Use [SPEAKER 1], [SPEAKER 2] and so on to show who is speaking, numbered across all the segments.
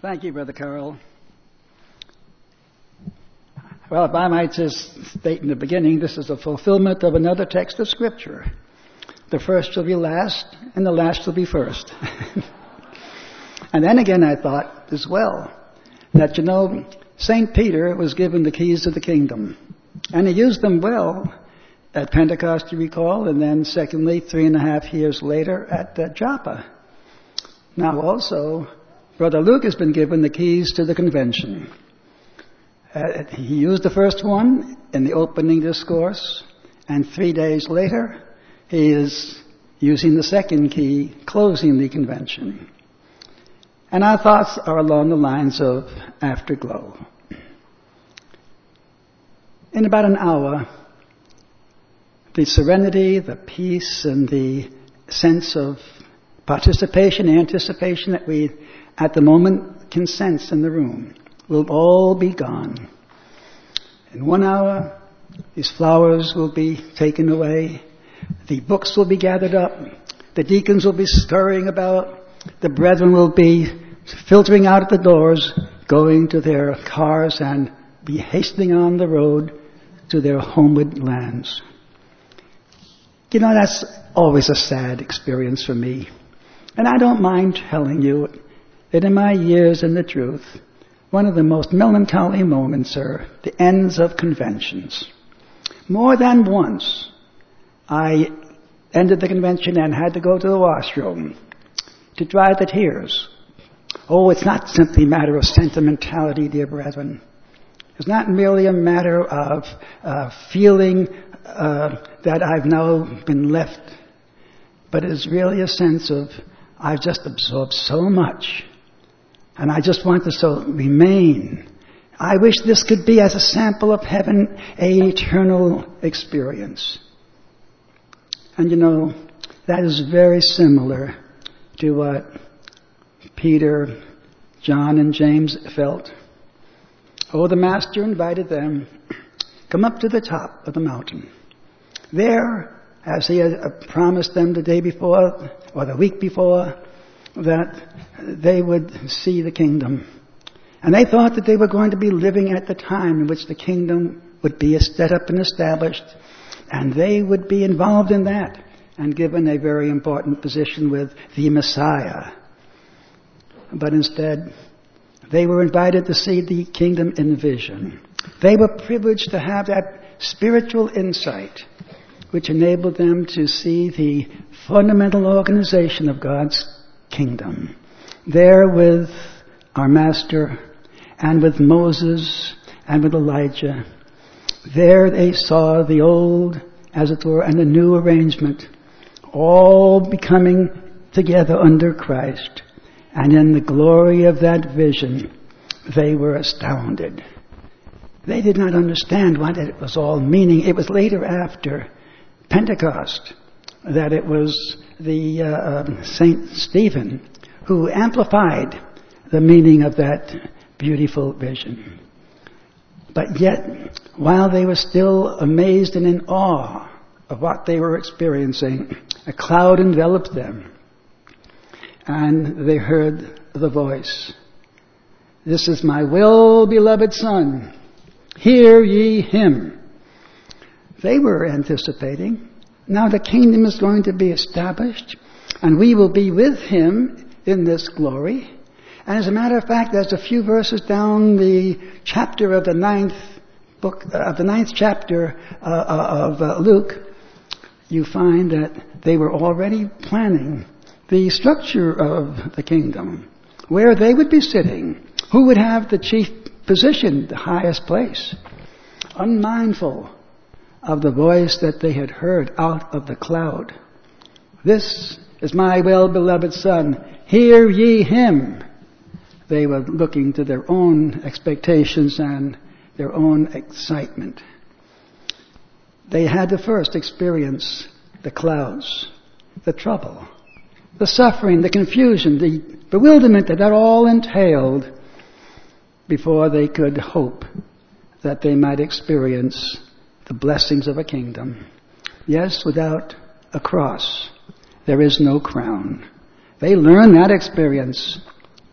[SPEAKER 1] Thank you, Brother Carl. Well, if I might just state in the beginning, this is a fulfillment of another text of Scripture. The first shall be last, and the last shall be first. And then again I thought as well, that St. Peter was given the keys to the kingdom. And he used them well at Pentecost, you recall, and then secondly, 3.5 years later at Joppa. Now also, Brother Luke has been given the keys to the convention. He used the first one in the opening discourse, and 3 days later, he is using the second key, closing the convention. And our thoughts are along the lines of afterglow. In about an hour, the serenity, the peace, and the sense of participation, anticipation that we at the moment can sense in the room will all be gone. In 1 hour, these flowers will be taken away. The books will be gathered up. The deacons will be scurrying about. The brethren will be filtering out at the doors, going to their cars and be hastening on the road to their homeward lands. That's always a sad experience for me. And I don't mind telling you that in my years in the truth, one of the most melancholy moments are the ends of conventions. More than once, I ended the convention and had to go to the washroom to dry the tears. Oh, it's not simply a matter of sentimentality, dear brethren. It's not merely a matter of feeling that I've now been left, but it's really a sense of I've just absorbed so much, and I just want to so remain. I wish this could be, as a sample of heaven, an eternal experience. And that is very similar to what Peter, John, and James felt. Oh, the Master invited them, come up to the top of the mountain. There, as he had promised them the day before, or the week before, that they would see the kingdom. And they thought that they were going to be living at the time in which the kingdom would be set up and established, and they would be involved in that and given a very important position with the Messiah. But instead, they were invited to see the kingdom in vision. They were privileged to have that spiritual insight which enabled them to see the fundamental organization of God's kingdom. There with our Master and with Moses and with Elijah, there they saw the old, as it were, and the new arrangement, all becoming together under Christ. And in the glory of that vision, they were astounded. They did not understand what it was all meaning. It was later after Pentecost that it was the Saint Stephen who amplified the meaning of that beautiful vision. But yet, while they were still amazed and in awe of what they were experiencing, a cloud enveloped them. And they heard the voice, "This is my well-beloved Son. Hear ye him." They were anticipating, now the kingdom is going to be established, and we will be with him in this glory. And as a matter of fact, there's a few verses down the chapter of the ninth chapter of Luke, you find that they were already planning the structure of the kingdom, where they would be sitting, who would have the chief position, the highest place, unmindful of the voice that they had heard out of the cloud. "This is my well-beloved Son, hear ye him." They were looking to their own expectations and their own excitement. They had to first experience the clouds, the trouble, the suffering, the confusion, the bewilderment that all entailed before they could hope that they might experience the blessings of a kingdom. Yes, without a cross, there is no crown. They learned that experience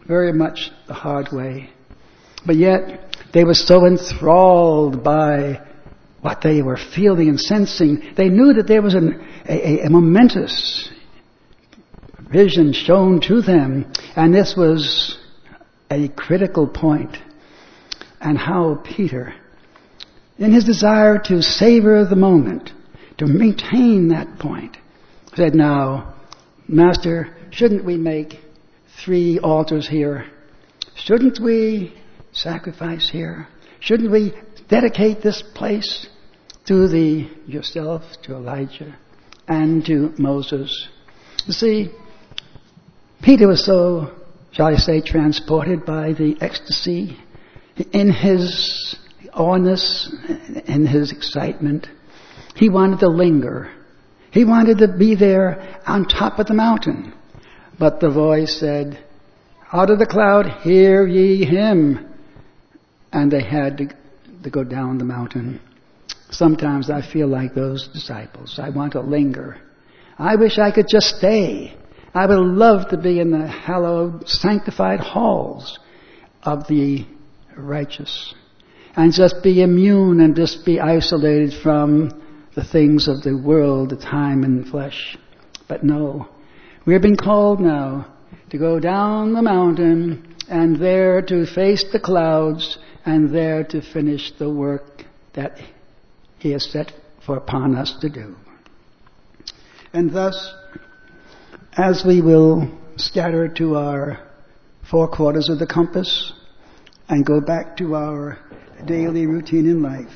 [SPEAKER 1] very much the hard way. But yet, they were so enthralled by what they were feeling and sensing. They knew that there was a momentous vision shown to them, and this was a critical point. And how Peter, in his desire to savor the moment, to maintain that point, said, "Now, Master, shouldn't we make 3 altars here? Shouldn't we sacrifice here? Shouldn't we dedicate this place to yourself, to Elijah, and to Moses?" You see, Peter was so, shall I say, transported by the ecstasy in his awness, in his excitement. He wanted to linger. He wanted to be there on top of the mountain. But the voice said, "Out of the cloud, hear ye him." And they had to go down the mountain. Sometimes I feel like those disciples. I want to linger. I wish I could just stay. I would love to be in the hallowed, sanctified halls of the righteous and just be immune and just be isolated from the things of the world, the time and flesh. But no, we've been called now to go down the mountain and there to face the clouds and there to finish the work that He has set upon us to do. And thus, as we will scatter to our 4 quarters of the compass and go back to our daily routine in life,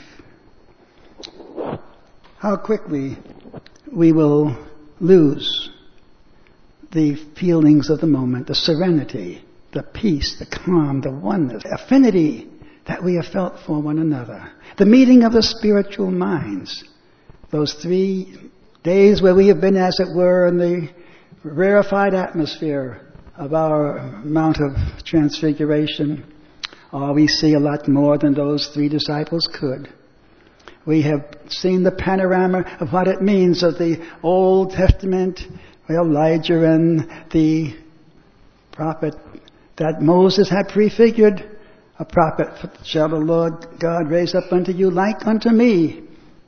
[SPEAKER 1] how quickly we will lose the feelings of the moment, the serenity, the peace, the calm, the oneness, the affinity that we have felt for one another, the meeting of the spiritual minds. Those 3 days where we have been, as it were, in the rarefied atmosphere of our Mount of Transfiguration. We see a lot more than those 3 disciples could. We have seen the panorama of what it means of the Old Testament, Elijah and the prophet that Moses had prefigured. "A prophet shall the Lord God raise up unto you like unto me."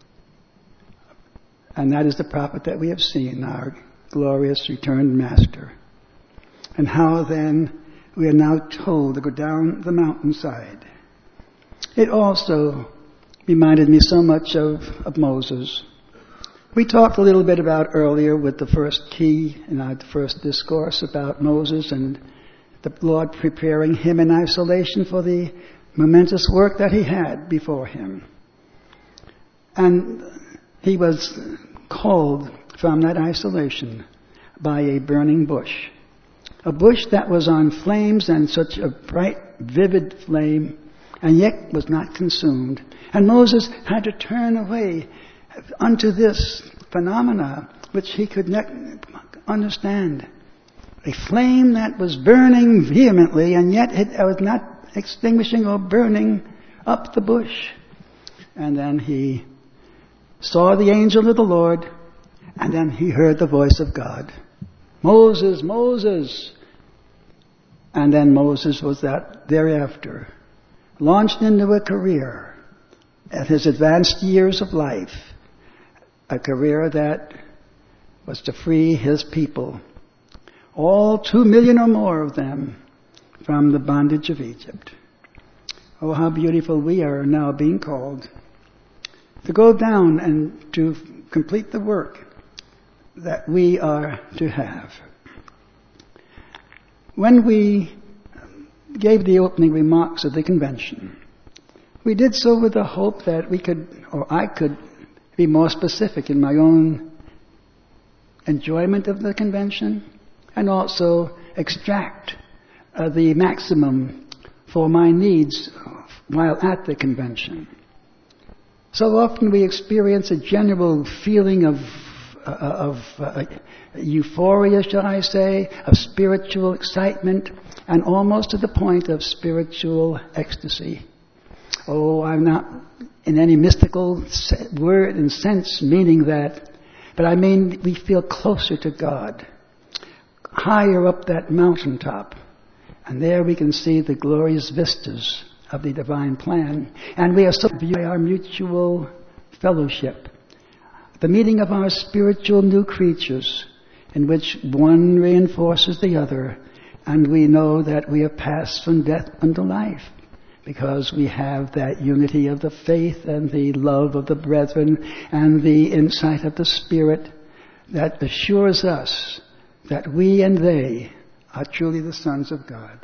[SPEAKER 1] And that is the prophet that we have seen, our glorious returned Master. And how then we are now told to go down the mountainside. It also reminded me so much of Moses. We talked a little bit about earlier with the first key in our first discourse about Moses and the Lord preparing him in isolation for the momentous work that he had before him. And he was called from that isolation by a burning bush. A bush that was on flames, and such a bright, vivid flame, and yet was not consumed. And Moses had to turn away unto this phenomena which he could not understand. A flame that was burning vehemently, and yet it was not extinguishing or burning up the bush. And then he saw the angel of the Lord, and then he heard the voice of God. "Moses, Moses." And then Moses was thereafter launched into a career at his advanced years of life, a career that was to free his people, all 2 million or more of them, from the bondage of Egypt. Oh, how beautiful we are now being called to go down and to complete the work that we are to have. When we gave the opening remarks of the convention, we did so with the hope that we could, or I could, be more specific in my own enjoyment of the convention and also extract the maximum for my needs while at the convention. So often we experience a general feeling of euphoria, shall I say, of spiritual excitement, and almost to the point of spiritual ecstasy. Oh, I'm not in any mystical word and sense meaning that, but I mean we feel closer to God, higher up that mountaintop, And there we can see the glorious vistas of the divine plan. And we are so by our mutual fellowship, the meeting of our spiritual new creatures, in which one reinforces the other, and we know that we have passed from death unto life, because we have that unity of the faith and the love of the brethren and the insight of the Spirit that assures us that we and they are truly the sons of God.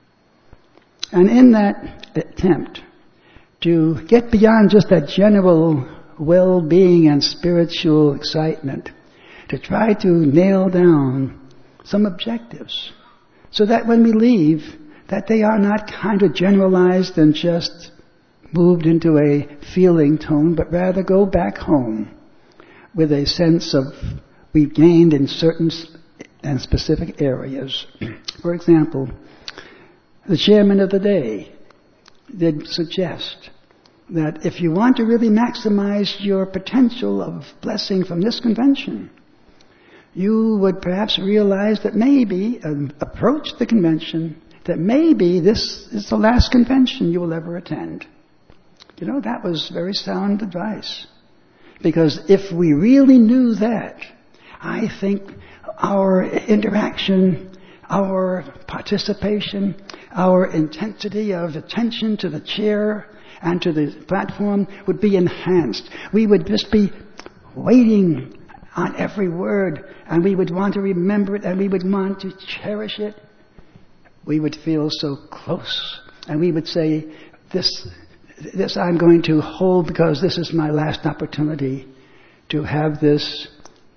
[SPEAKER 1] And in that attempt to get beyond just that general well-being and spiritual excitement, to try to nail down some objectives, so that when we leave, that they are not kind of generalized and just moved into a feeling tone, but rather go back home with a sense of we've gained in certain and specific areas. For example, the chairman of the day did suggest that if you want to really maximize your potential of blessing from this convention, you would perhaps realize that maybe, approach the convention, that maybe this is the last convention you will ever attend. You know, that was very sound advice. Because if we really knew that, I think our interaction, our participation, our intensity of attention to the chair and to the platform would be enhanced. We would just be waiting on every word, and we would want to remember it, and we would want to cherish it. We would feel so close, and we would say, this I'm going to hold because this is my last opportunity to have this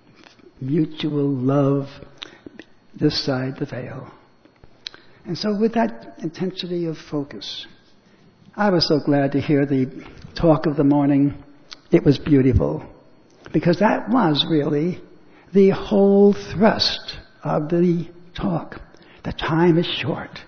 [SPEAKER 1] mutual love this side the veil. And so with that intensity of focus, I was so glad to hear the talk of the morning. It was beautiful, because that was really the whole thrust of the talk. The time is short.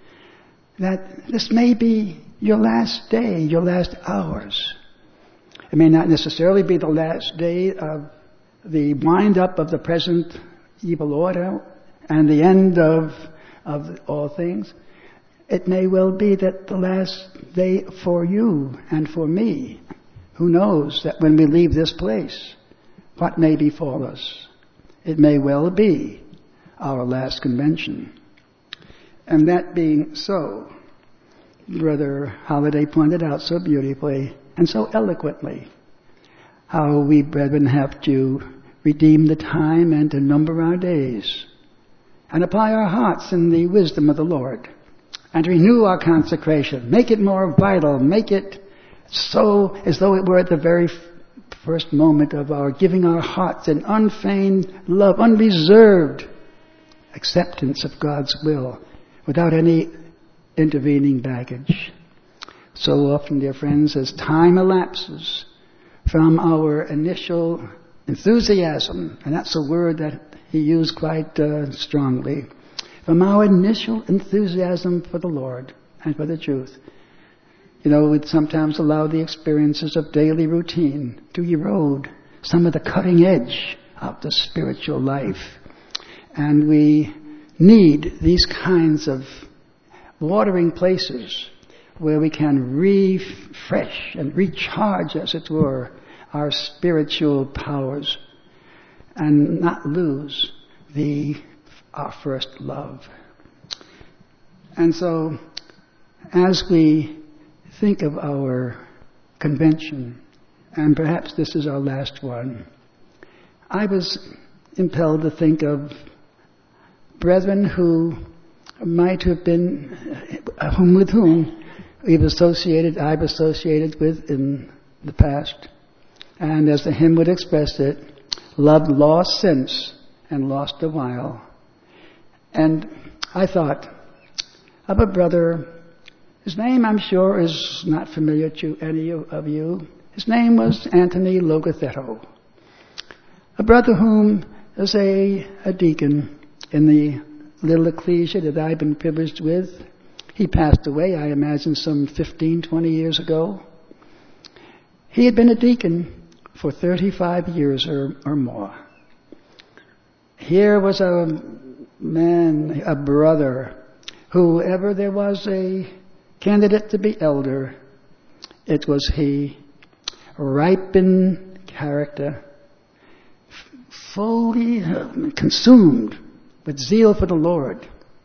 [SPEAKER 1] That this may be your last day, your last hours. It may not necessarily be the last day of the wind-up of the present evil order and the end of all things. It may well be that the last day for you and for me. Who knows that when we leave this place, what may befall us? It may well be our last convention. And that being so, Brother Holliday pointed out so beautifully and so eloquently how we, brethren, have to redeem the time and to number our days and apply our hearts in the wisdom of the Lord and renew our consecration, make it more vital, make it so as though it were at the very first moment of our giving our hearts in unfeigned love, unreserved acceptance of God's will, without any intervening baggage. So often, dear friends, as time elapses from our initial enthusiasm, and that's a word that he used quite strongly, from our initial enthusiasm for the Lord and for the truth, you know, we'd sometimes allow the experiences of daily routine to erode some of the cutting edge of the spiritual life. And we need these kinds of watering places where we can refresh and recharge, as it were, our spiritual powers and not lose our first love. And so, as we think of our convention, and perhaps this is our last one, I was impelled to think of brethren who might have been, with whom I've associated with in the past. And as the hymn would express it, loved lost since and lost a while. And I thought of a brother, his name I'm sure is not familiar to any of you. His name was Anthony Logotheto. A brother whom is a deacon in the little ecclesia that I've been privileged with. He passed away, I imagine, some 15, 20 years ago. He had been a deacon for 35 years or more. Here was a man, a brother, Whoever there was a candidate to be elder, it was he, ripe in character, fully consumed with zeal for the Lord,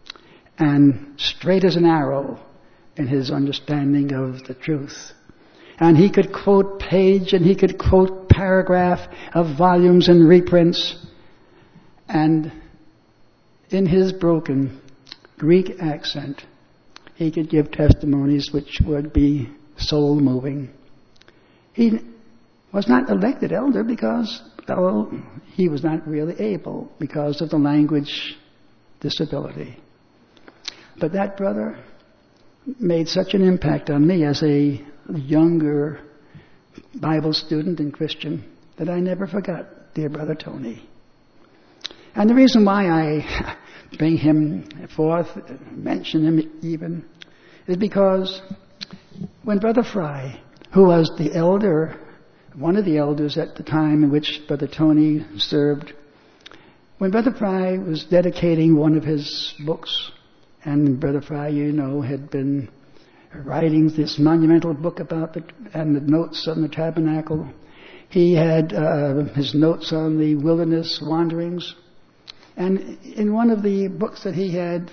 [SPEAKER 1] and straight as an arrow in his understanding of the truth. And he could quote page and he could quote paragraph of volumes and reprints, and in his broken Greek accent, he could give testimonies which would be soul-moving. He was not elected elder because, well, he was not really able because of the language disability. But that brother made such an impact on me as a younger Bible student and Christian that I never forgot dear Brother Tony. And the reason why I bring him forth, mention him even, is because when Brother Fry, who was the elder, one of the elders at the time in which Brother Tony served, when Brother Fry was dedicating one of his books, and Brother Fry, you know, had been writing this monumental book about and the notes on the tabernacle. He had his notes on the wilderness wanderings. And in one of the books that he had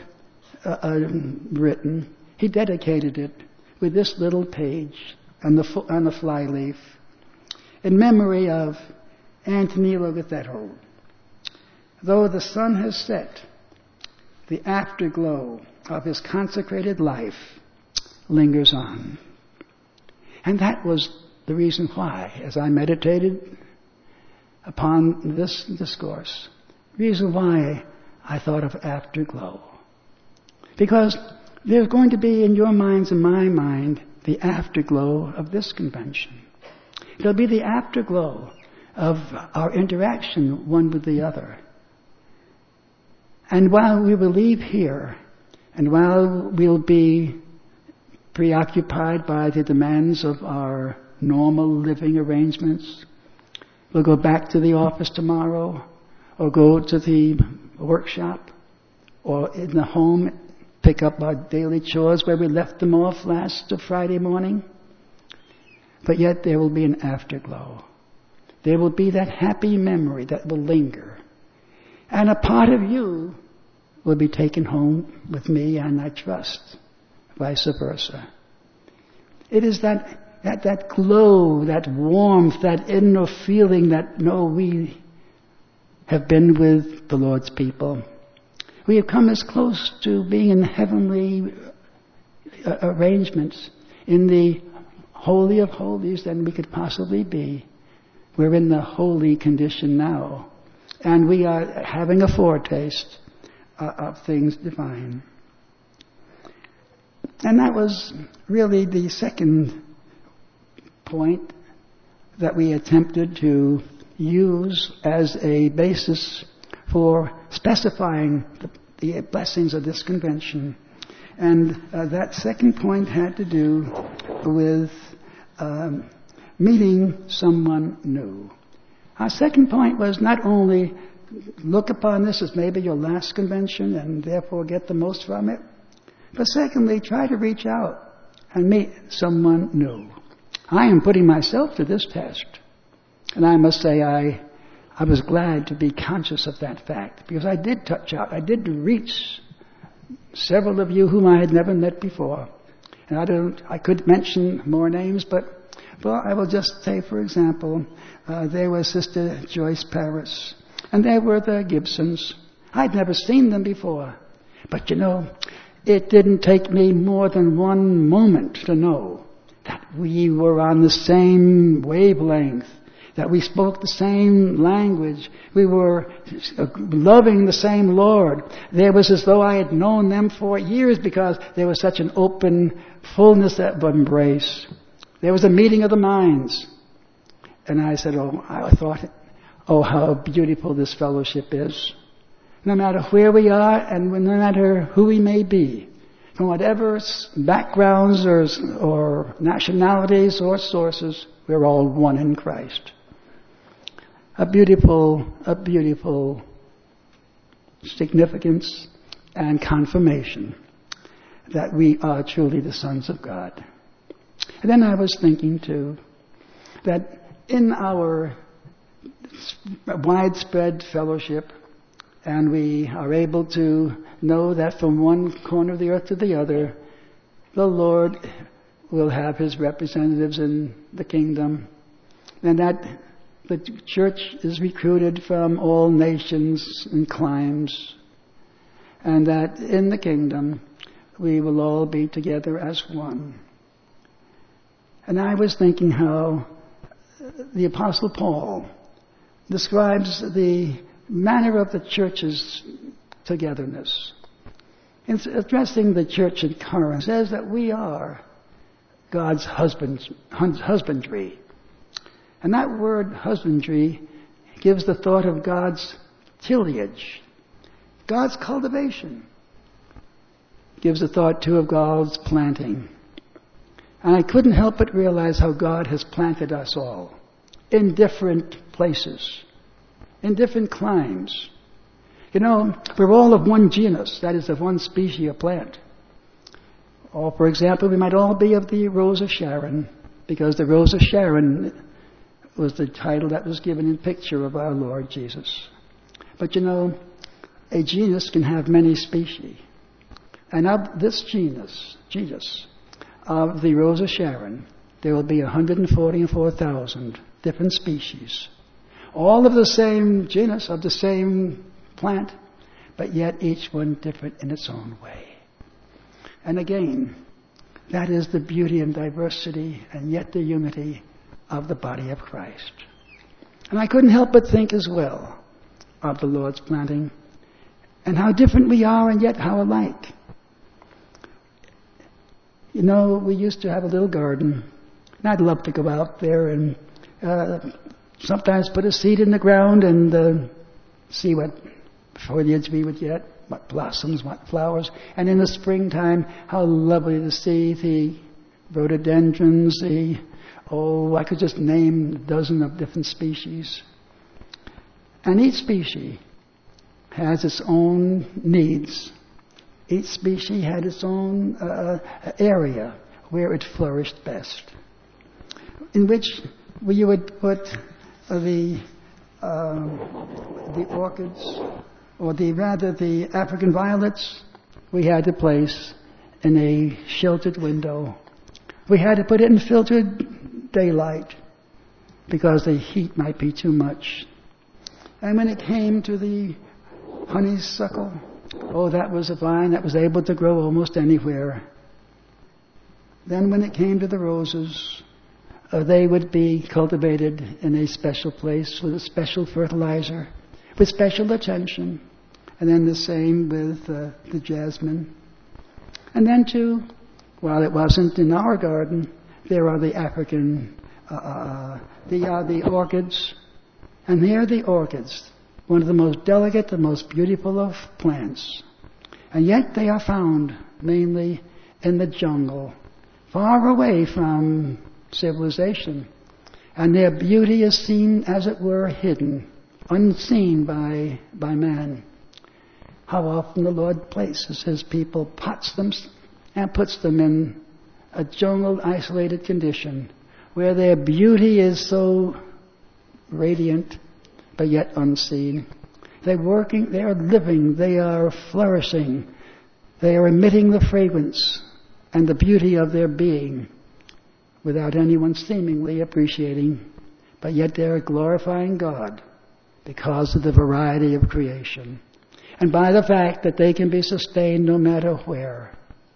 [SPEAKER 1] written, he dedicated it with this little page on the flyleaf in memory of Anthony Logethetto. Though the sun has set, the afterglow of his consecrated life lingers on. And that was the reason why, as I meditated upon this discourse, reason why I thought of afterglow. Because there's going to be in your minds and my mind the afterglow of this convention. There'll be the afterglow of our interaction one with the other. And while we will leave here, and while we'll be preoccupied by the demands of our normal living arrangements, we'll go back to the office tomorrow, or go to the workshop, or in the home, pick up our daily chores where we left them off last Friday morning. But yet there will be an afterglow. There will be that happy memory that will linger. And a part of you will be taken home with me, and I trust, vice versa. It is that glow, that warmth, that inner feeling that, no, we have been with the Lord's people. We have come as close to being in heavenly arrangements, in the Holy of Holies, than we could possibly be. We're in the holy condition now. And we are having a foretaste of things divine. And that was really the second point that we attempted to use as a basis for specifying the blessings of this convention. And that second point had to do with meeting someone new. Our second point was not only look upon this as maybe your last convention and therefore get the most from it, but secondly, try to reach out and meet someone new. I am putting myself to this test. And I must say I was glad to be conscious of that fact, because I did touch out. I did reach several of you whom I had never met before. And I could mention more names, but well, I will just say, for example, there was Sister Joyce Paris, and there were the Gibsons. I'd never seen them before. But you know, it didn't take me more than one moment to know that we were on the same wavelength, that we spoke the same language, we were loving the same Lord. There was as though I had known them for years, because there was such an open fullness of embrace. There was a meeting of the minds. And I said, I thought, how beautiful this fellowship is. No matter where we are and no matter who we may be, from whatever backgrounds or nationalities or sources, we're all one in Christ. A beautiful significance and confirmation. that we are truly the sons of God. And then I was thinking too, that in our widespread fellowship, and we are able to know that from one corner of the earth to the other, the Lord will have His representatives in the kingdom, and that the church is recruited from all nations and climes, and that in the kingdom we will all be together as one. And I was thinking how the Apostle Paul describes the manner of the church's togetherness. In addressing the church in Corinth, says that we are God's husbandry. And that word husbandry gives the thought of God's tillage, God's cultivation. Gives the thought too of God's planting. And I couldn't help but realize how God has planted us all in different places, in different climes. You know, we're all of one genus, that is, of one species of plant. Or, for example, we might all be of the Rose of Sharon, because the Rose of Sharon was the title that was given in picture of our Lord Jesus. But you know, a genus can have many species. And of this genus, of the Rose of Sharon, there will be 144,000 different species. All of the same genus, of the same plant, but yet each one different in its own way. And again, that is the beauty and diversity and yet the unity of the body of Christ. And I couldn't help but think as well of the Lord's planting and how different we are and yet how alike. You know, we used to have a little garden, and I'd love to go out there and sometimes put a seed in the ground and see what foliage we would get, what blossoms, what flowers. And in the springtime, how lovely to see the rhododendrons, I could just name a dozen of different species. And each species has its own needs. Each species had its own area where it flourished best, in which you would put the orchids, or the African violets, we had to place in a sheltered window. We had to put it in filtered daylight because the heat might be too much. And when it came to the honeysuckle, that was a vine that was able to grow almost anywhere. Then when it came to the roses, they would be cultivated in a special place with a special fertilizer, with special attention. And then the same with the jasmine. And then too, while it wasn't in our garden, there are the African, the orchids. And here are the orchids, one of the most delicate, the most beautiful of plants. And yet they are found mainly in the jungle, far away from civilization. And their beauty is seen, as it were, hidden, unseen by man. How often the Lord places His people, pots them, and puts them in a jungled, isolated condition, where their beauty is so radiant, but yet unseen. They're working, they are living, they are flourishing, they are emitting the fragrance and the beauty of their being without anyone seemingly appreciating, but yet they are glorifying God because of the variety of creation and by the fact that they can be sustained no matter where.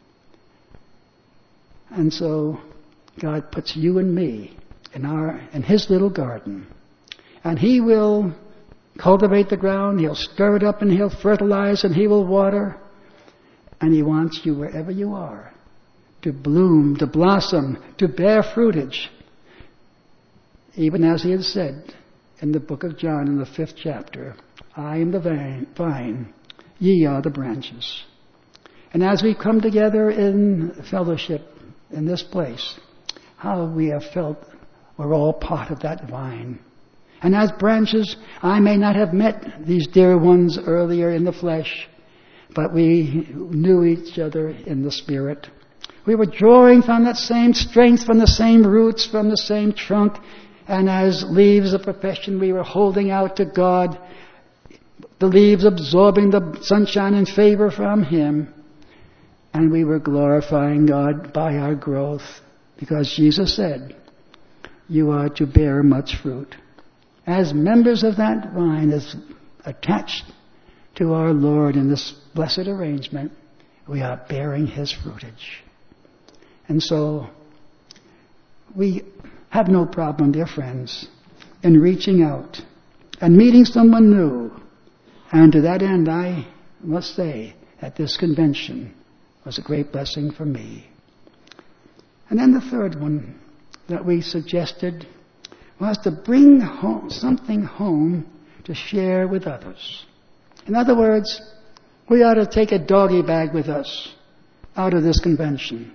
[SPEAKER 1] And so God puts you and me in His little garden, and He will cultivate the ground, He'll stir it up, and He'll fertilize, and He will water. And He wants you wherever you are to bloom, to blossom, to bear fruitage. Even as He has said in the book of John in the 5th chapter, I am the vine, ye are the branches. And as we come together in fellowship in this place, how we have felt we're all part of that vine. And as branches, I may not have met these dear ones earlier in the flesh, but we knew each other in the Spirit. We were drawing from that same strength, from the same roots, from the same trunk, and as leaves of profession we were holding out to God, the leaves absorbing the sunshine and favor from Him, and we were glorifying God by our growth, because Jesus said, "You are to bear much fruit." As members of that vine, as attached to our Lord in this blessed arrangement, we are bearing His fruitage. And so, we have no problem, dear friends, in reaching out and meeting someone new. And to that end, I must say that this convention was a great blessing for me. And then the third one that we suggested was to bring something home to share with others. In other words, we ought to take a doggy bag with us out of this convention.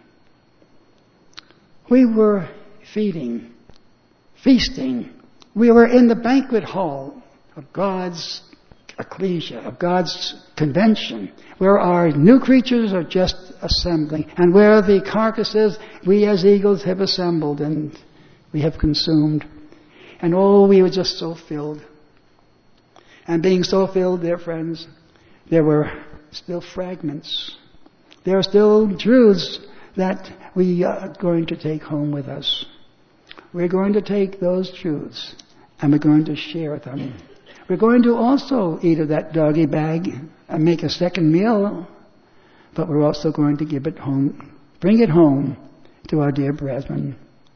[SPEAKER 1] We were feasting. We were in the banquet hall of God's ecclesia, of God's convention, where our new creatures are just assembling, and where the carcasses we as eagles have assembled and we have consumed. And we were just so filled. And being so filled, dear friends, there were still fragments. There are still truths that we are going to take home with us. We're going to take those truths and we're going to share them. We're going to also eat of that doggy bag and make a second meal, but we're also going to give it home, bring it home to our dear brethren.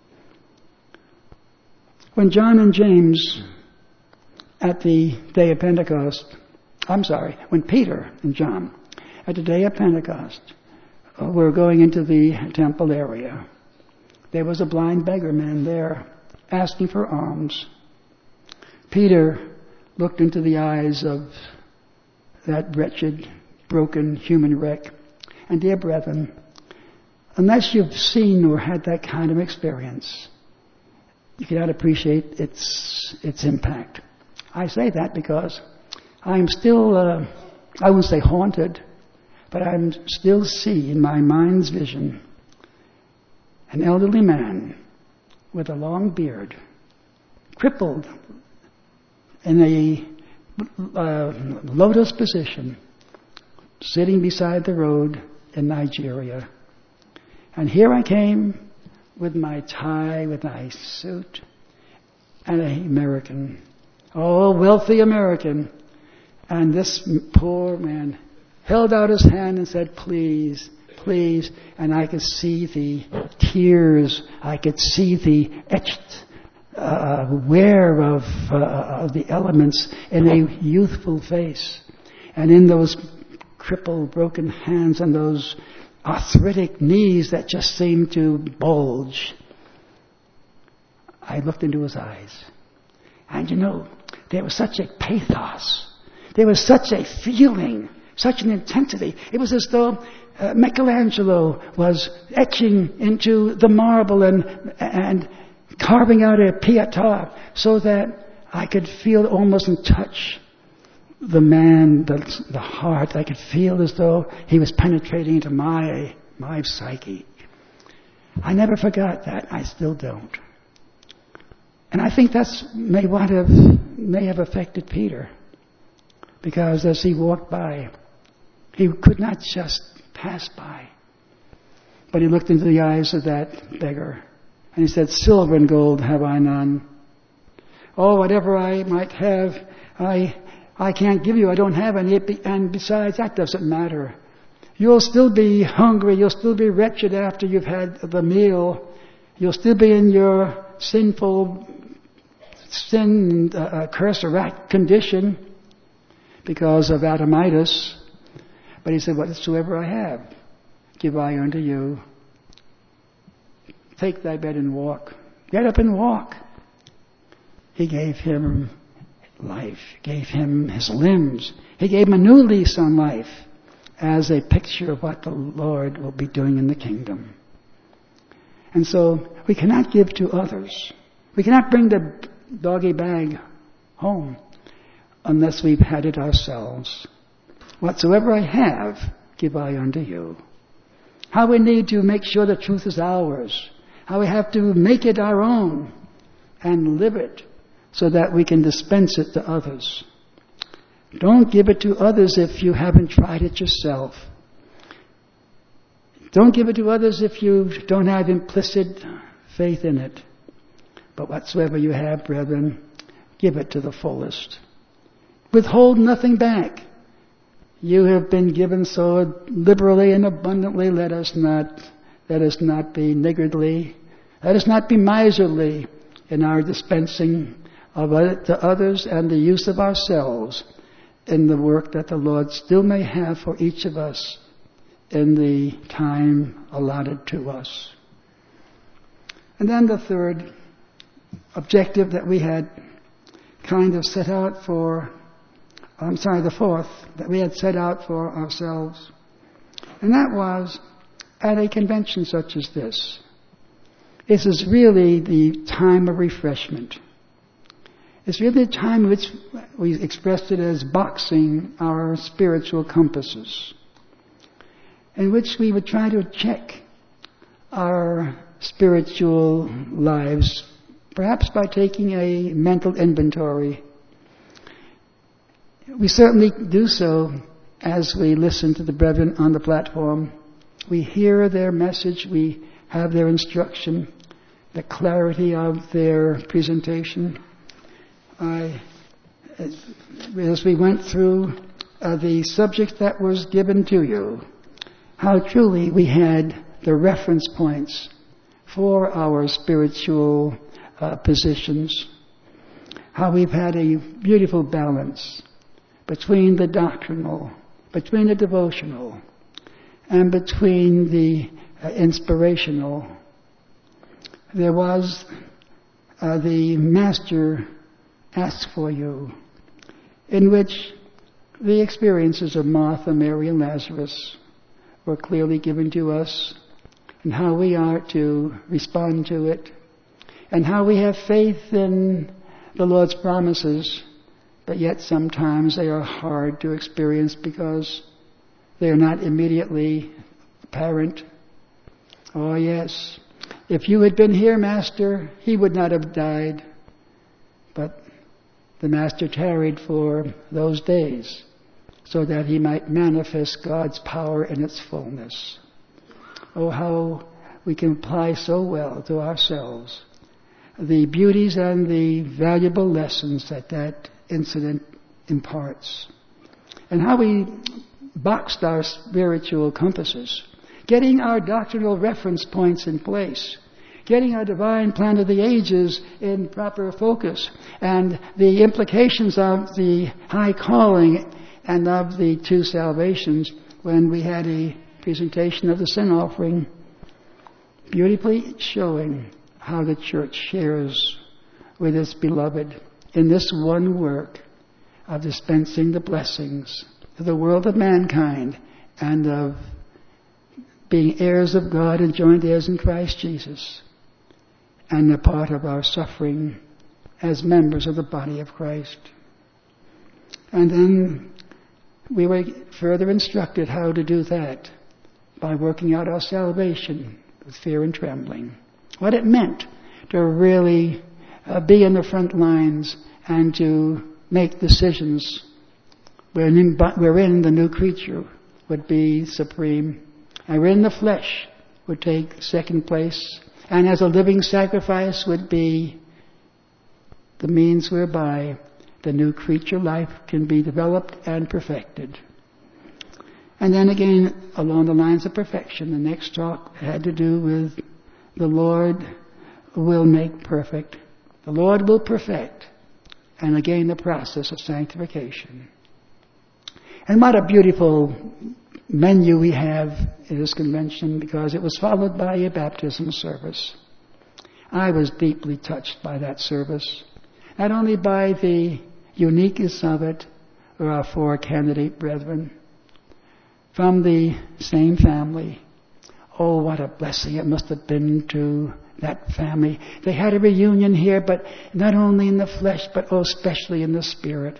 [SPEAKER 1] When John and James at the day of Pentecost, when Peter and John at the day of Pentecost were going into the temple area, there was a blind beggar man there asking for alms. Peter looked into the eyes of that wretched, broken human wreck. And dear brethren, unless you've seen or had that kind of experience, you cannot appreciate its impact. I say that because I'm still, I wouldn't say haunted, but I still see in my mind's vision an elderly man with a long beard, crippled in a lotus position, sitting beside the road in Nigeria. And here I came with my tie, with my suit, and an American, wealthy American. And this poor man held out his hand and said, "Please, please." And I could see the tears. I could see the etched wear of the elements in a youthful face. And in those crippled, broken hands and those arthritic knees that just seemed to bulge, I looked into his eyes. And there was such a pathos. There was such a feeling, such an intensity. It was as though Michelangelo was etching into the marble and carving out a Pietà, so that I could feel almost and touch the man, the heart. I could feel as though he was penetrating into my psyche. I never forgot that. I still don't. And I think that's may have affected Peter, because as he walked by, he could not just pass by, but he looked into the eyes of that beggar, and he said, "Silver and gold have I none. Whatever I might have, I can't give you. I don't have any. And besides, that doesn't matter. You'll still be hungry. You'll still be wretched after you've had the meal. You'll still be in your sinful sin, curse or rat condition because of Adamitis." But he said, "Whatsoever I have, give I unto you. Take thy bed and walk. Get up and walk." He gave him life, gave him his limbs. He gave him a new lease on life as a picture of what the Lord will be doing in the kingdom. And so we cannot give to others. We cannot bring the doggy bag home unless we've had it ourselves. Whatsoever I have, give I unto you. How we need to make sure the truth is ours. How we have to make it our own and live it so that we can dispense it to others. Don't give it to others if you haven't tried it yourself. Don't give it to others if you don't have implicit faith in it. But whatsoever you have, brethren, give it to the fullest. Withhold nothing back. You have been given so liberally and abundantly. Let us not be niggardly. Let us not be miserly in our dispensing of it to others and the use of ourselves in the work that the Lord still may have for each of us in the time allotted to us. And then the third objective that we had kind of set out for, the fourth that we had set out for ourselves. And that was at a convention such as this. This is really the time of refreshment. It's really a time in which we expressed it as boxing our spiritual compasses, in which we would try to check our spiritual lives, perhaps by taking a mental inventory. We certainly do so as we listen to the brethren on the platform. We hear their message, we have their instruction, the clarity of their presentation. As we went through the subject that was given to you, how truly we had the reference points for our spiritual positions, how we've had a beautiful balance between the doctrinal, between the devotional, and between the inspirational. There was the Master Asks for You, in which the experiences of Martha, Mary, and Lazarus were clearly given to us, and how we are to respond to it, and how we have faith in the Lord's promises, but yet sometimes they are hard to experience because they are not immediately apparent. Oh yes, if you had been here, Master, he would not have died. But the Master tarried for those days so that he might manifest God's power in its fullness. Oh, how we can apply so well to ourselves the beauties and the valuable lessons that that incident imparts. And how we boxed our spiritual compasses, getting our doctrinal reference points in place, getting our divine plan of the ages in proper focus, and the implications of the high calling and of the two salvations when we had a presentation of the sin offering, beautifully showing how the church shares with its beloved in this one work of dispensing the blessings to the world of mankind and of being heirs of God and joint heirs in Christ Jesus, and a part of our suffering as members of the body of Christ. And then we were further instructed how to do that by working out our salvation with fear and trembling. What it meant to really be in the front lines and to make decisions wherein the new creature would be supreme, and wherein the flesh would take second place, and as a living sacrifice would be the means whereby the new creature life can be developed and perfected. And then again, along the lines of perfection, the next talk had to do with the Lord will make perfect. The Lord will perfect. And again, the process of sanctification. And what a beautiful menu we have in this convention, because it was followed by a baptism service. I was deeply touched by that service, not only by the uniqueness of it, or our four candidate brethren from the same family. Oh, what a blessing it must have been to that family. They had a reunion here, but not only in the flesh, but especially in the spirit.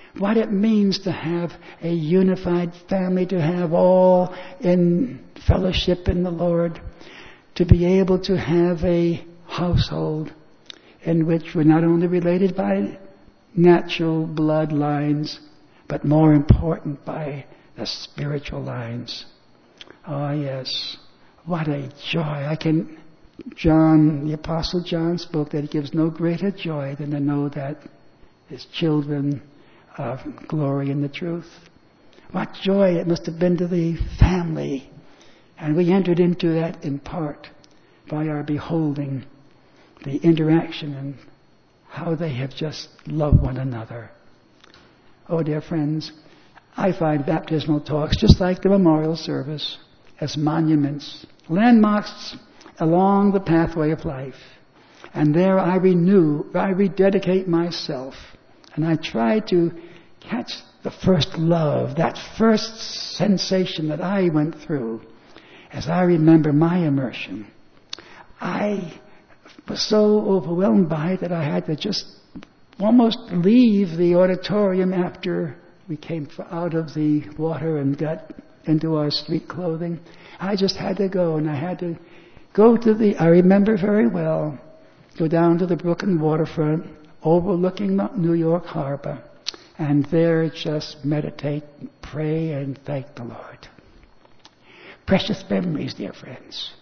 [SPEAKER 1] what it means to have a unified family, to have all in fellowship in the Lord, to be able to have a household in which we're not only related by natural bloodlines, but more important by the spiritual lines. Oh yes, what a joy. The Apostle John spoke that it gives no greater joy than to know that his children of glory in the truth. What joy it must have been to the family. And we entered into that in part by our beholding the interaction and how they have just loved one another. Oh, dear friends, I find baptismal talks, just like the memorial service, as monuments, landmarks along the pathway of life. And there I rededicate myself, and I try to catch the first love, that first sensation that I went through as I remember my immersion. I was so overwhelmed by it that I had to just almost leave the auditorium after we came out of the water and got into our street clothing. I just had to go, and I had to go to I remember very well, go down to the Brooklyn waterfront, overlooking New York Harbor, and there just meditate, pray, and thank the Lord. Precious memories, dear friends.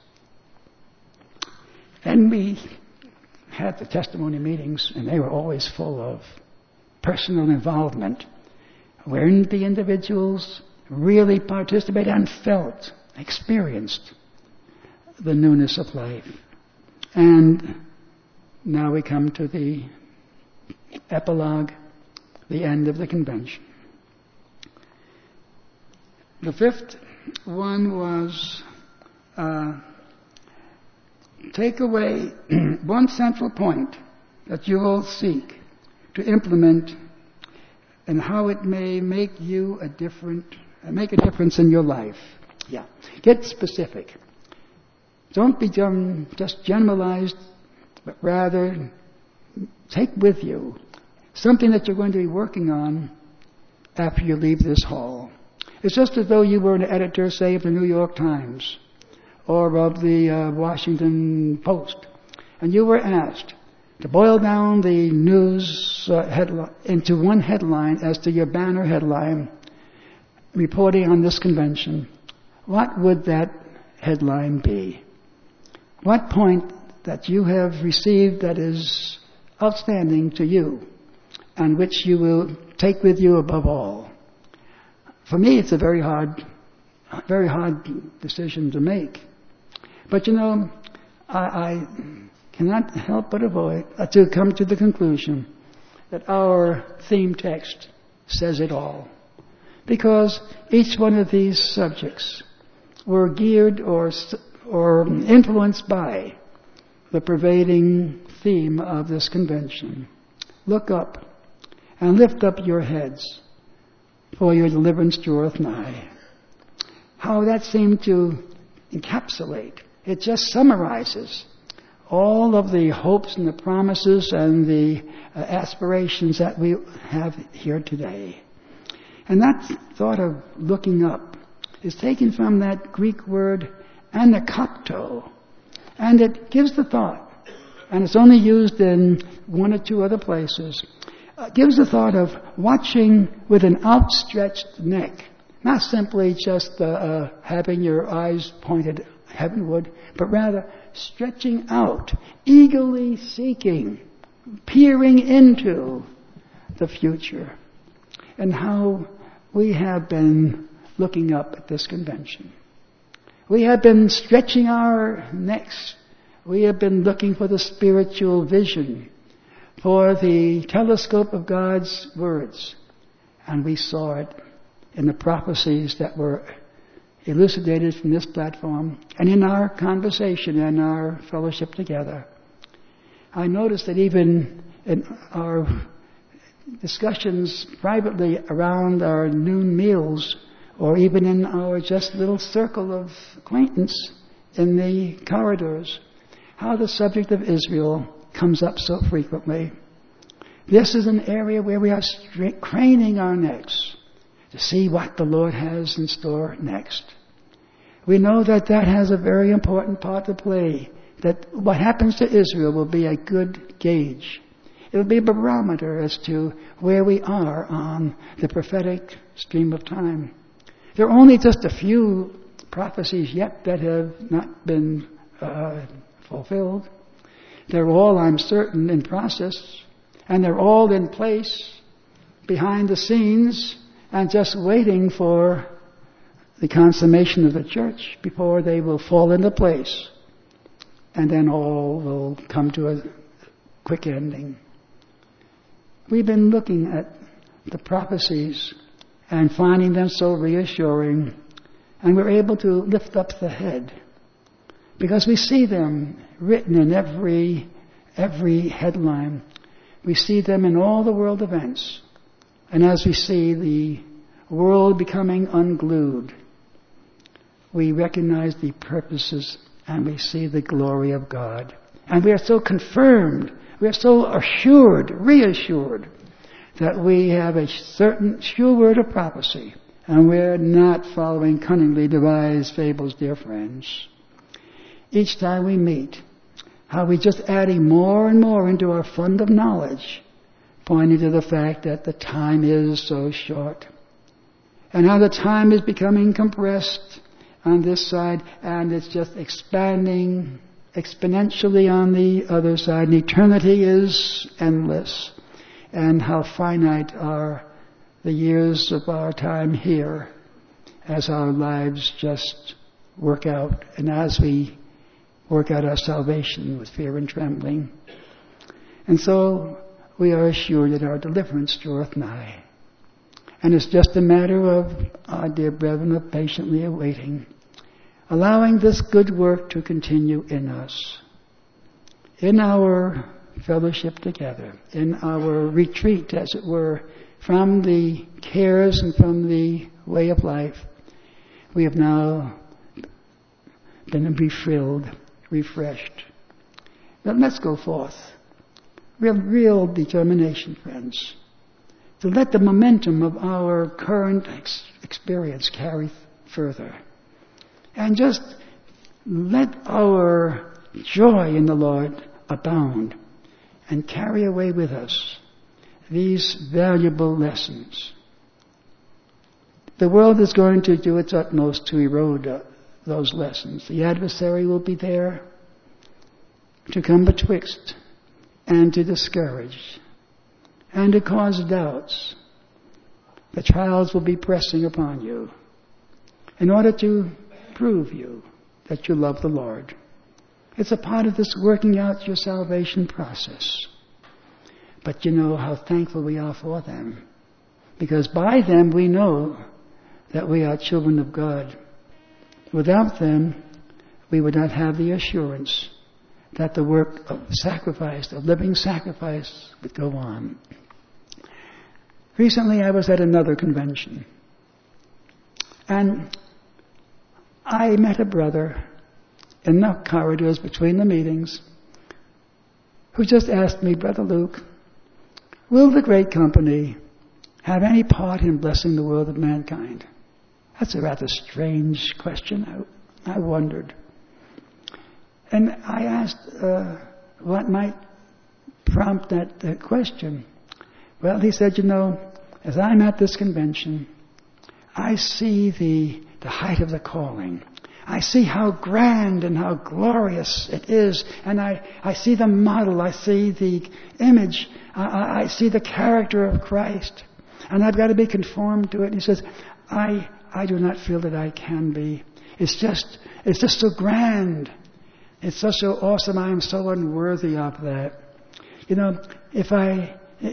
[SPEAKER 1] Then we had the testimony meetings, and they were always full of personal involvement, wherein the individuals really participated and felt, experienced the newness of life. And now we come to the epilogue, the end of the convention. The fifth one was take away one central point that you will seek to implement and how it may make you make a difference in your life. Yeah. Get specific. Don't become just generalized, but rather take with you something that you're going to be working on after you leave this hall. It's just as though you were an editor, say, of the New York Times or of the Washington Post, and you were asked to boil down the news headline into one headline as to your banner headline reporting on this convention. What would that headline be? What point that you have received that is outstanding to you and which you will take with you above all? For me, it's a very hard decision to make. But I cannot help but to come to the conclusion that our theme text says it all. Because each one of these subjects were geared or influenced by the pervading theme of this convention. Look up and lift up your heads, for your deliverance draweth nigh. How that seemed to encapsulate, it just summarizes all of the hopes and the promises and the aspirations that we have here today. And that thought of looking up is taken from that Greek word anakapto. And it gives the thought, and it's only used in one or two other places, gives the thought of watching with an outstretched neck. Not simply just having your eyes pointed heavenward, but rather stretching out, eagerly seeking, peering into the future. And how we have been looking up at this convention. We have been stretching our necks. We have been looking for the spiritual vision, for the telescope of God's words. And we saw it in the prophecies that were elucidated from this platform and in our conversation and our fellowship together. I noticed that even in our discussions privately around our noon meals, or even in our just little circle of acquaintance in the corridors, how the subject of Israel comes up so frequently. This is an area where we are craning our necks to see what the Lord has in store next. We know that that has a very important part to play, that what happens to Israel will be a good gauge. It will be a barometer as to where we are on the prophetic stream of time. There are only just a few prophecies yet that have not been fulfilled. They're all, I'm certain, in process, and they're all in place behind the scenes and just waiting for the consummation of the church before they will fall into place. And then all will come to a quick ending. We've been looking at the prophecies and finding them so reassuring, and we're able to lift up the head because we see them written in every headline. We see them in all the world events. And as we see the world becoming unglued, we recognize the purposes and we see the glory of God. And we are so confirmed, we are so assured, reassured, that we have a certain sure word of prophecy. And we're not following cunningly devised fables, dear friends. Each time we meet, how we're just adding more and more into our fund of knowledge, pointing to the fact that the time is so short. And how the time is becoming compressed on this side, and it's just expanding exponentially on the other side. And eternity is endless. And how finite are the years of our time here as our lives just work out, and as we work out our salvation with fear and trembling. And so we are assured that our deliverance draweth nigh. And it's just a matter of our dear brethren of patiently awaiting, allowing this good work to continue in us, in our fellowship together, in our retreat, as it were, from the cares and from the way of life. We have now been refilled, refreshed. But let's go forth. Real determination, friends, to let the momentum of our current experience carry further. And just let our joy in the Lord abound and carry away with us these valuable lessons. The world is going to do its utmost to erode those lessons. The adversary will be there to come betwixt and to discourage and to cause doubts. The trials will be pressing upon you in order to prove you that you love the Lord. It's a part of this working out your salvation process. But you know how thankful we are for them, because by them we know that we are children of God. Without them, we would not have the assurance that the work of sacrifice, of living sacrifice, would go on. Recently I was at another convention, and I met a brother in the corridors between the meetings who just asked me, Brother Luke, will the great company have any part in blessing the world of mankind? That's a rather strange question. I wondered. And I asked what might prompt that question. Well, he said, as I'm at this convention, I see the height of the calling. I see how grand and how glorious it is. And I see the model. I see the image. I see the character of Christ. And I've got to be conformed to it. And he says, I do not feel that I can be. It's just so grand. It's just so awesome. I am so unworthy of that. If I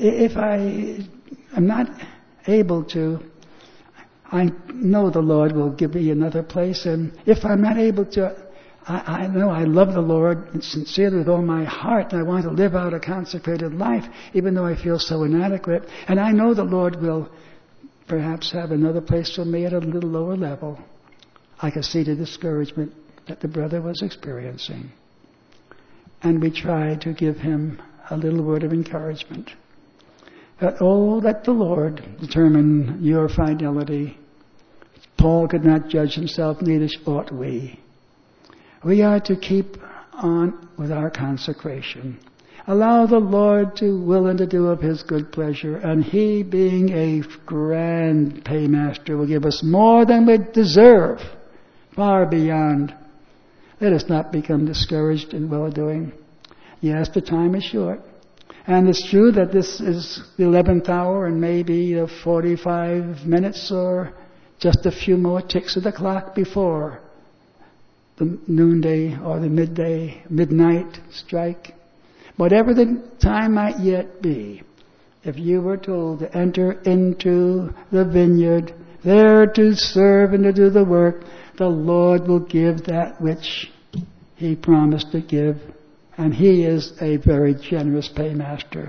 [SPEAKER 1] am not able to, I know the Lord will give me another place. And if I'm not able to, I know I love the Lord sincerely with all my heart. And I want to live out a consecrated life, even though I feel so inadequate. And I know the Lord will perhaps have another place for me at a little lower level. I could see the discouragement that the brother was experiencing. And we tried to give him a little word of encouragement. Let the Lord determine your fidelity. Paul could not judge himself, neither ought we. We are to keep on with our consecration. Allow the Lord to will and to do of His good pleasure, and He, being a grand paymaster, will give us more than we deserve, far beyond. Let us not become discouraged in well-doing. Yes, the time is short. And it's true that this is the 11th hour and maybe 45 minutes or just a few more ticks of the clock before the noonday or the midnight strike. Whatever the time might yet be, if you were told to enter into the vineyard, there to serve and to do the work, the Lord will give that which He promised to give. And He is a very generous paymaster.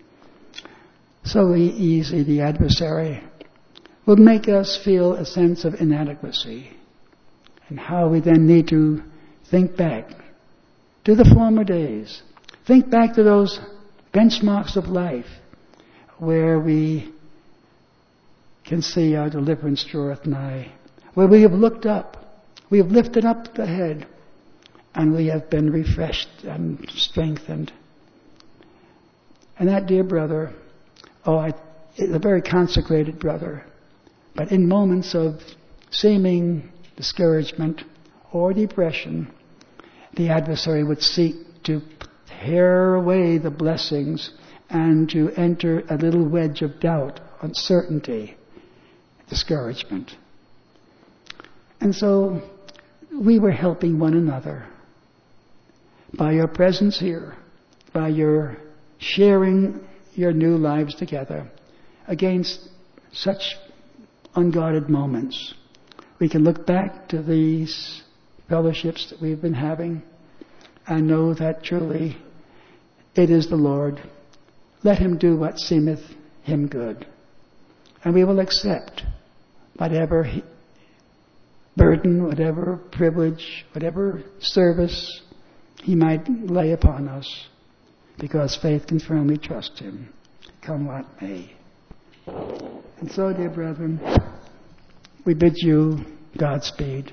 [SPEAKER 1] So easy, the adversary will make us feel a sense of inadequacy. And how we then need to think back to the former days. Think back to those benchmarks of life where we can see our deliverance draweth nigh. Where we have looked up, we have lifted up the head, and we have been refreshed and strengthened. And that dear brother, is a very consecrated brother, but in moments of seeming discouragement or depression, the adversary would seek to tear away the blessings and to enter a little wedge of doubt, uncertainty, discouragement. And so we were helping one another by your presence here, by your sharing your new lives together against such unguarded moments. We can look back to these fellowships that we've been having and know that truly it is the Lord. Let Him do what seemeth Him good. And we will accept whatever burden, whatever privilege, whatever service He might lay upon us, because faith can firmly trust Him, come what may. And so, dear brethren, we bid you Godspeed.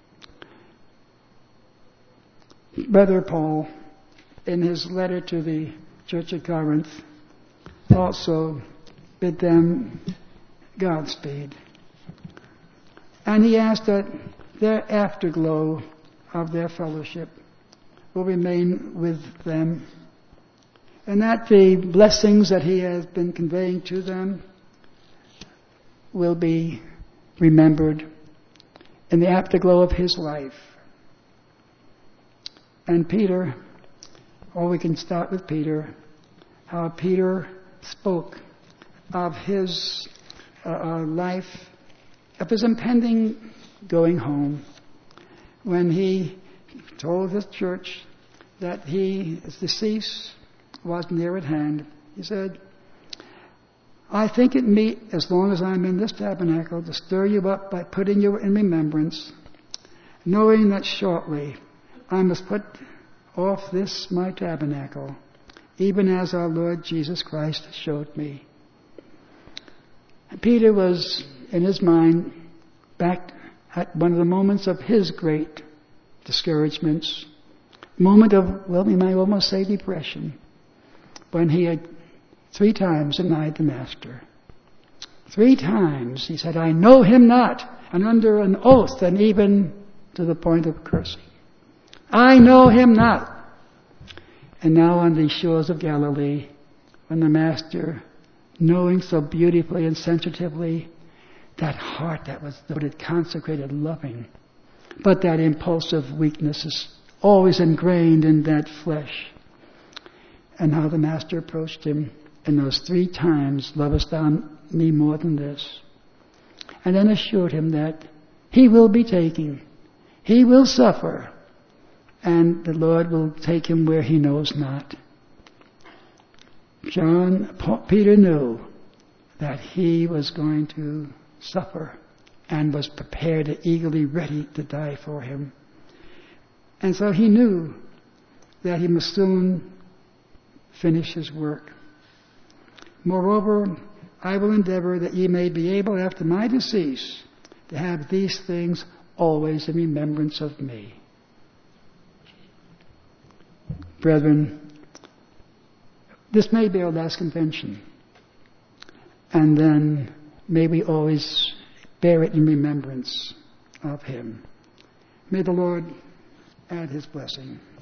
[SPEAKER 1] Brother Paul, in his letter to the Church of Corinth, also bid them Godspeed. And he asked that their afterglow of their fellowship will remain with them, and that the blessings that he has been conveying to them will be remembered in the afterglow of his life. And Peter, we can start with Peter, how Peter spoke of his life, of his impending going home, when he told his church that his decease was near at hand. He said, I think it meet, as long as I'm in this tabernacle, to stir you up by putting you in remembrance, knowing that shortly I must put off this my tabernacle, even as our Lord Jesus Christ showed me. And Peter was, in his mind, back at one of the moments of his great discouragements, moment of, we might almost say depression, when he had 3 times denied the Master. 3 times he said, I know him not, and under an oath, and even to the point of cursing. I know him not. And now on the shores of Galilee, when the Master, knowing so beautifully and sensitively that heart that was devoted, consecrated, loving, but that impulsive weakness is always ingrained in that flesh. And how the Master approached him in those 3 times, lovest thou me more than this? And then assured him that he will be taken, he will suffer, and the Lord will take him where he knows not. Peter knew that he was going to suffer and was prepared and eagerly ready to die for him. And so he knew that he must soon finish his work. Moreover, I will endeavor that ye may be able after my decease to have these things always in remembrance of me. Brethren, this may be our last convention. And then may we always bear it in remembrance of him. May the Lord add his blessing.